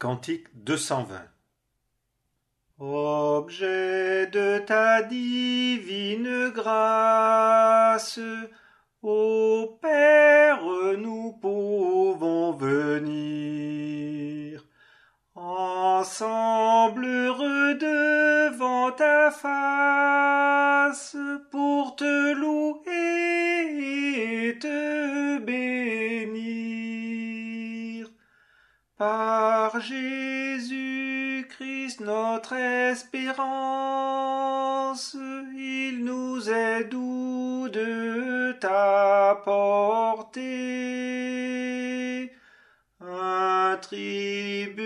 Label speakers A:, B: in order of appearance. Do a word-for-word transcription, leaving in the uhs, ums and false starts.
A: Cantique deux cent vingt. Objet de ta divine grâce, ô Père, nous pouvons venir, ensemble heureux devant ta face, pour te louer et te bénir. Par Jésus-Christ notre espérance, il nous est doux de t'apporter un tribut